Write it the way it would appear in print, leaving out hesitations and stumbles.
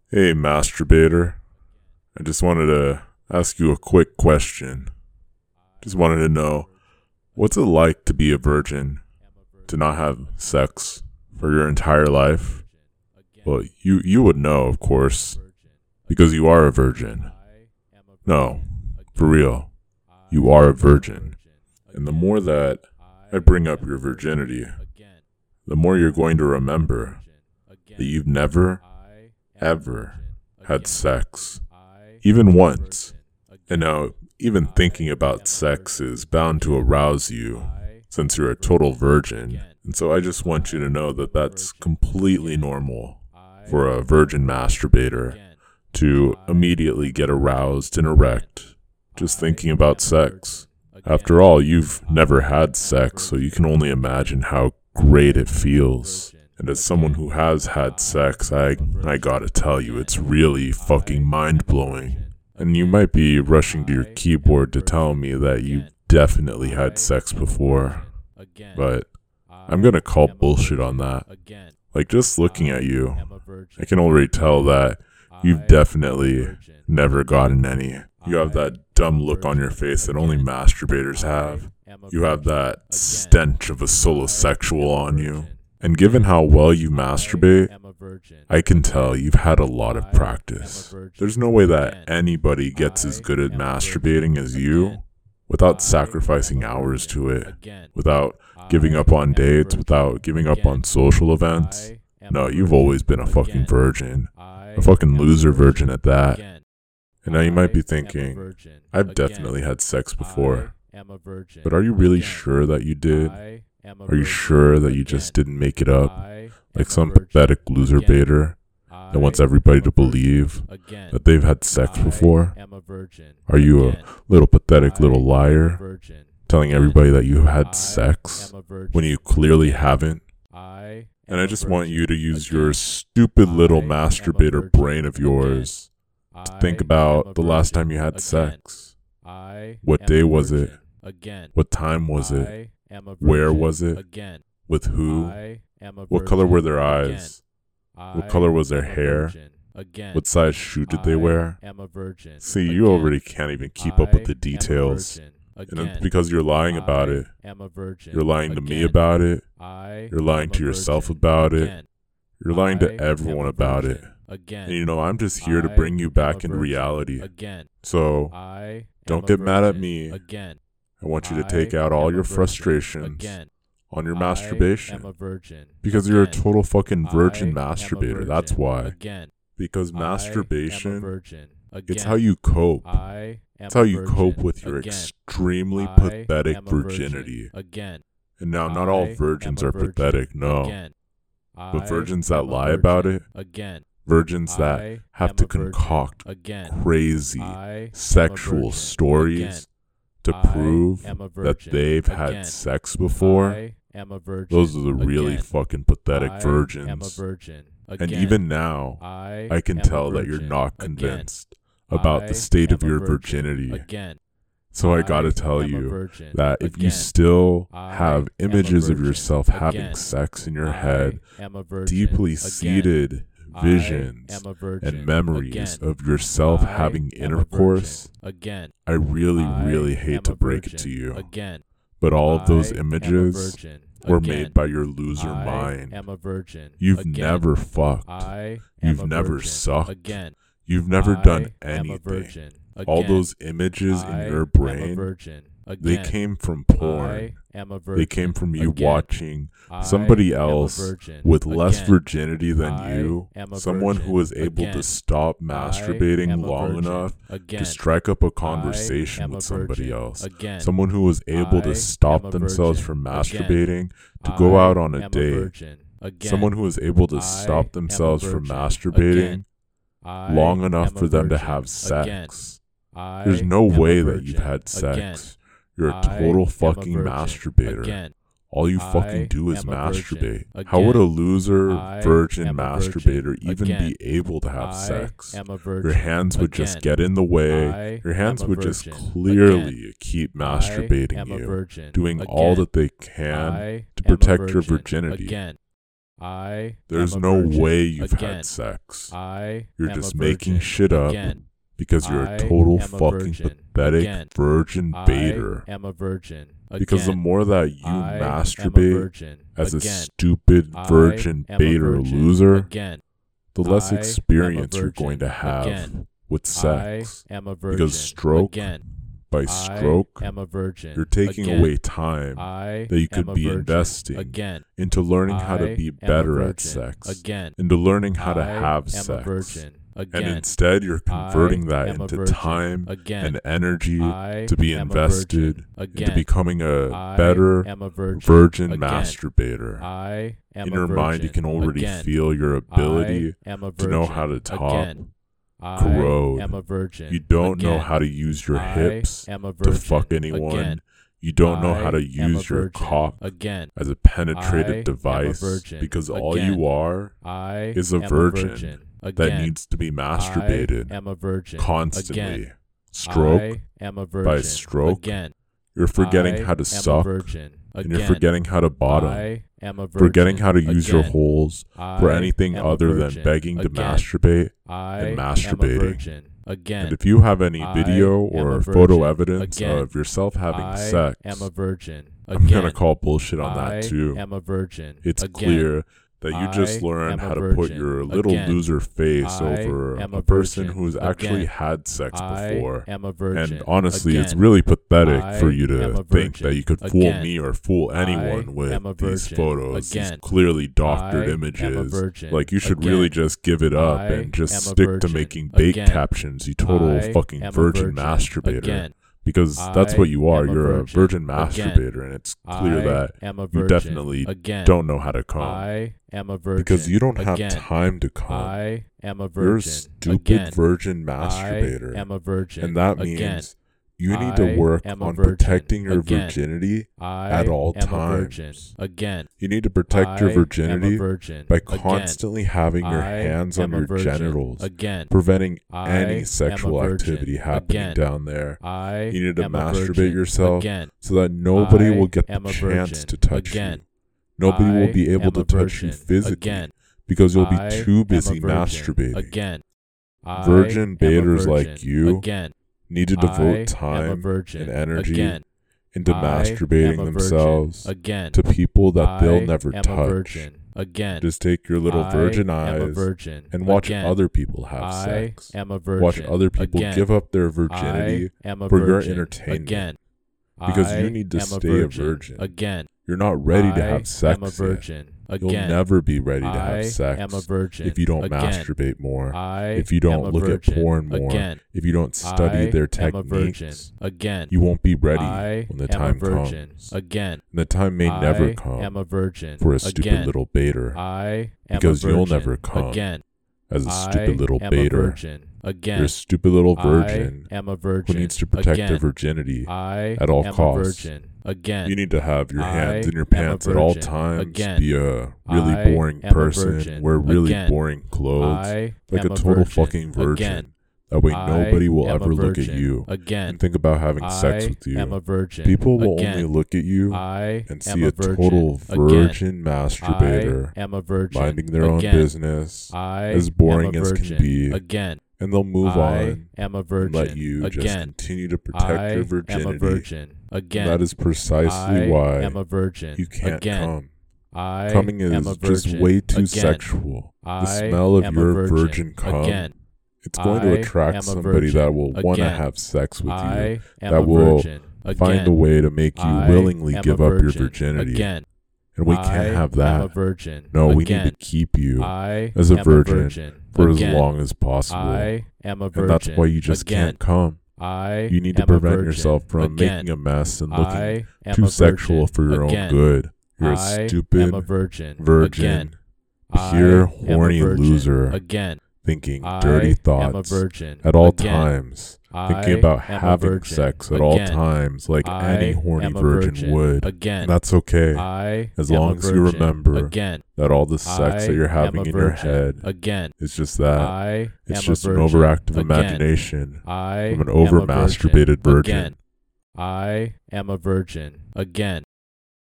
Hey, masturbator. I just wanted to ask you a quick question. Just wanted to know, what's it like to be a virgin, to not have sex for your entire life? Well, you would know, of course, because you are a virgin. No, for real, you are a virgin. And the more that I bring up your virginity, the more you're going to remember that you've never, ever had sex, even once. And now, even thinking about sex is bound to arouse you, since you're a total virgin. And so I just want you to know that that's completely normal for a virgin masturbator to immediately get aroused and erect just thinking about sex. After all, you've never had sex, so you can only imagine how great it feels. And as someone who has had sex, I gotta tell you, it's really fucking mind-blowing. And you might be rushing to your keyboard to tell me that you definitely had sex before, but I'm gonna call bullshit on that. Like, just looking at you, I can already tell that you've definitely never gotten any. You have that dumb look on your face that only masturbators have. You have that stench of a solosexual on you. And given how well you masturbate, I can tell you've had a lot of practice. There's no way that anybody gets as good at masturbating as you without sacrificing hours to it, without giving up on dates, without giving up on social events. No, you've always been a fucking virgin. A fucking loser virgin at that. And now you might be thinking, I've definitely had sex before. But are you really sure that you did? Are you sure that you just didn't make it up, like some pathetic loser baiter that wants everybody to believe that they've had sex before? Are you a little pathetic little liar, telling everybody that you had sex when you clearly haven't? And I just want you to use your stupid little masturbator brain of yours to think about the last time you had sex. What day was it? What time was it? Where was it? With who? What color were their eyes? What color was their hair? What size shoe did they wear? See, you already can't even keep up with the details. And it's because you're lying about it. You're lying to me about it. You're lying to yourself about it. You're lying to everyone about it. And you know, I'm just here to bring you back into reality. So, don't get mad at me. I want you to take out all your frustrations on your masturbation. Because you're a total fucking virgin masturbator, that's why. Because masturbation, it's how you cope. It's how you cope with your extremely pathetic virginity. And now, not all virgins are pathetic, no. But virgins that lie about it, virgins that have to concoct crazy sexual stories to prove that they've had sex before, those are the really fucking pathetic virgins. And even now, I can tell that you're not convinced about the state of your virginity. So I gotta tell you that if you still have images of yourself having sex in your head, deeply seated visions and memories of yourself having intercourse, I really hate to break it to you, but all of those images were made by your loser mind. You've never fucked. You've never sucked. You've never done anything. All those images in your brain, they came from porn. They came from you watching somebody else with less virginity than you, someone who was able to stop masturbating long enough to strike up a conversation with somebody else, someone who was able to stop themselves from masturbating to go out on a date, someone who was able to stop themselves from masturbating long enough for them to have sex. There's no way that you've had sex. You're a total fucking masturbator. All you fucking do is masturbate. How would a loser, virgin masturbator even be able to have sex? Your hands would just get in the way. Your hands would just clearly keep masturbating you, doing all that they can to protect your virginity. I There's am a no virgin. way you've Again. had sex. I You're am just a making virgin. shit up Again. because you're I a total am a fucking virgin. pathetic Again. virgin baiter. I am a virgin. Because the Again. more that you I am a masturbate virgin. as a Again. stupid virgin I am a baiter virgin. loser, Again. the less I am a experience you're virgin. going to have Again. with sex. I am a virgin. Because stroke Again. by stroke, I am a virgin. you're taking Again. away time I that you am could a be virgin. investing Again. into learning how to I be am a better at virgin. sex, Again. into learning how to I have am a sex. virgin. And Again. instead, you're converting that I am a into virgin. time Again. and energy I to be am a invested virgin. into Again. becoming a I better am a virgin. virgin Again. masturbator. I am In a your mind, you virgin. can already Again. feel your ability I am a to know virgin. how to top, Again. corrode. I am a virgin. You don't know Again. how to use your hips I am a to virgin. fuck anyone. Again. You don't know how to I am a use your virgin. cock Again. as a I penetrative am a device virgin. because all Again. you are I is a am virgin Again. that needs to be masturbated I am a virgin. constantly. Again. Stroke I am a virgin. by stroke, Again. you're forgetting I how to am a suck, virgin. and Again. you're forgetting how to bottom, I am a virgin. forgetting how to use your Again. holes for I anything am a other than virgin. begging to Again. masturbate I and am a masturbating. virgin. Again. And if you have any I video am or a photo virgin. evidence Again. of yourself having I sex, am a virgin. I'm Again. gonna call bullshit on I that too. am a virgin. It's Again. clear that you just I learned am a how to put virgin. your little Again. loser face I over am a a person virgin. who's actually Again. had sex I before. am a virgin. And honestly, it's Again. really pathetic I for you am to a think virgin. that you could fool Again. me or fool anyone I am a with these virgin. photos, these Again. clearly doctored I am a images. virgin. Like, you should Again. really just give it up I and just am a stick to virgin. making bait Again. captions, you total I fucking am a virgin masturbator. Again. Because that's what you are. I am a You're a virgin virgin. masturbator, and it's clear I that am a you virgin. definitely Again. don't know how to come. I am a virgin. Because you don't have Again. time to come. I am a virgin. You're a stupid Again. virgin masturbator. I am a virgin. And that Again. means you need to I work am a on virgin. protecting your Again. virginity I at all am a virgin. times. Again. You need to protect your I am a virginity virgin. by Again. constantly having your I hands am on a your virgin. genitals, Again. preventing I any am sexual a virgin. activity happening Again. down there. I You need to am a masturbate virgin. yourself Again. so that nobody I will get the am a chance virgin. to touch Again. you. Nobody will I be able am to a touch you virgin. physically Again. because you'll be I too am a busy virgin. masturbating. Again. I Virgin am a baiters virgin. like you Again. need to I devote am a time virgin. and energy Again. into I masturbating am a virgin. themselves Again. to people that they'll I never am a touch. virgin. Again. Just take your little virgin I am a eyes virgin. and watch Again. other people have I sex. am a virgin. Watch other people Again. give up their virginity I am a for your virgin. entertainment. Again. Because I you need to am stay a virgin. Again. You're not ready to I have sex am a yet. virgin. You'll Again. never be ready to I have sex am a virgin. if you don't Again. masturbate more, I if you don't am a look virgin. at porn more, Again. if you don't study I their am a virgin. techniques. Again. You won't be ready I when the am a time virgin. comes. Again. And the time may I never am come a virgin. for a stupid Again. little baiter I am because a you'll virgin. never come Again. as a I stupid little am a baiter. virgin. Again. You're a stupid little virgin I am a who virgin. needs to protect Again. their virginity I at all am costs. a virgin. Again. You need to have your hands I in your am a pants at all virgin. times. Again. Be a really I boring am a person. virgin. Wear really Again. boring clothes. I Like am a total virgin. fucking virgin. Again. That way I nobody will am a ever look at virgin. you Again. and think about having sex I with you. am a virgin. People will Again. only look at you I and am see a virgin. total Again. virgin masturbator I am a virgin. minding their own Again. business, I as am boring a as virgin. can be, Again. and they'll move I on am a and virgin. let you just Again. continue to protect I your am virginity. a virgin. Again. And that is precisely I why am a virgin. you can't Again. come. I Coming am is a just virgin. way too Again. sexual. The I smell of am a your virgin cum, Again. it's going to I attract am a somebody virgin. that will want to Again. have sex with you, I am that a will virgin. find a Again. way to make you I willingly am give a up your virgin. virginity. Again. And we can't have I am a that. virgin. No, we Again. need to keep you I as a am virgin for Again. as long as possible. I am a virgin. And that's why you just Again. can't come. I You need to am a prevent virgin. yourself from Again. making a mess and looking I am too a sexual virgin. for your Again. own good. You're I a stupid am a virgin. virgin, Again. pure I am a horny virgin. loser, Again. thinking I dirty am a thoughts virgin. at all Again. times, thinking I about am a having virgin. sex at all Again. times like I any horny am a virgin would. Again. And that's okay, I as am long a as you virgin. remember Again. that all the sex that you're I am having a in your virgin. head Again. is just that. I It's am just a an virgin. overactive Again. imagination I of an am a over-masturbated virgin. Again. I am a virgin. Again.